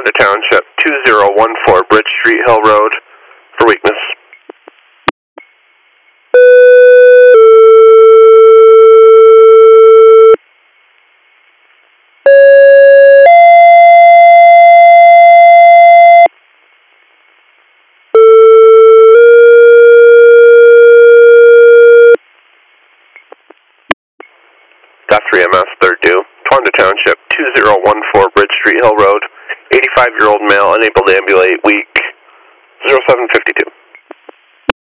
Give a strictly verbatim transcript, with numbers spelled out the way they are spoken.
Tawanda Township, two zero one four Bridge Street, Hill Road, for weakness. Dot three M S, third due, Tawanda Township, two zero one four Bridge Street, Hill Road, eighty-five-year-old male, unable to ambulate, weak, zero seven fifty-two.